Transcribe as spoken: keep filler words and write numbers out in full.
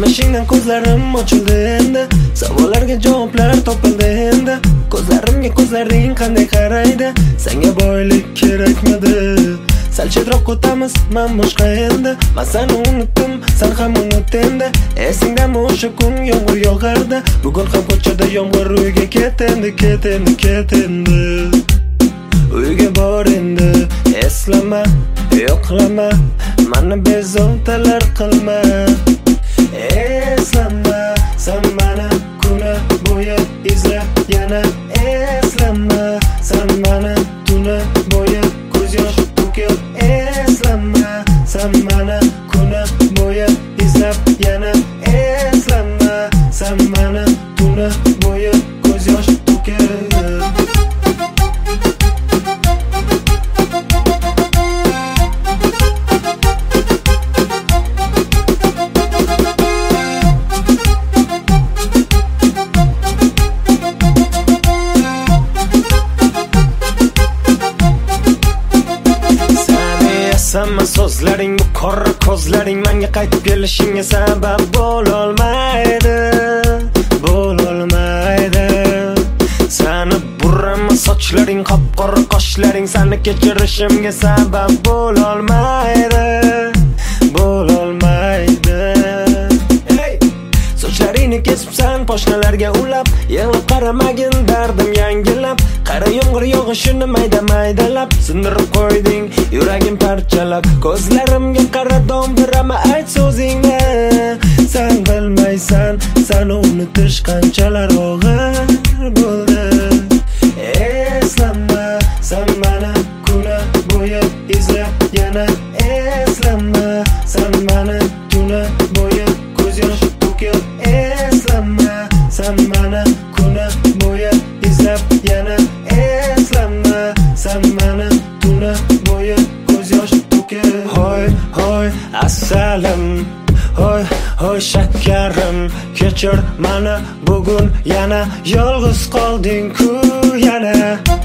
Qilmishingdan ko'zlarim ochildi endi, savollarga javoblar topildi endi. Ko'zlarimga ko'zlaring qanday qaraydi? Senga boylik kerakmidi? Sal chetroq o'tamiz, men boshqa endi. Men seni unutdim, sen ham unut endi. Esingdami o'sha kun yomg'ir yog'ardi? Bugun ham ko'chada yomg'ir uyga ket endi, ket endi, ket endi. Uyga bor endi, eslama, yo'qlama, meni bezovtalar qilma. Eslama, sen meni kuni bo'yi izlab yana. Eslama, sen meni tuni bo'yi ko'z yosh to'kib. Eslama, sen meni kuni bo'yi izlab yana. Eslama, sen meni tuni bo'yi ko'z yosh to'kib. Sama so'zlaring, bu qora ko'zlaring menga qaytib kelishingga sabab bo'lolmaydi, bo'lolmaydi. Seni burama sochlaring, qop-qora qoshlaring seni kechirishimga sabab bo'lolmaydi, bo'lolmaydi. Hey! Sochlaringni kesibsan, poshnalarga ulab, yig'lab qaramagin dardim yangilab. Qara yomg'ir yog'ishini mayda-maydalab, sindirib qo'yding yuragim parchalab. Ko'zlarimga qara do'mbirama ayt so'zingni. Sen bilmaysan, seni unutish qanchalar og'ir bo'ldi. Eslama, sen meni kuni bo'yi izlab yana. Eslama, sen meni tuni bo'yi ko'z yosh to'kib. Eslama, sen meni kuni bo'yi izlab yana. Eslama, sen meni tuni bo'yi ko'z yosh to'kib. Hoy, hoy, asalim, hoy, hoy shakarim, kechir meni bugun yana. Yolg'iz qolding-ku yana.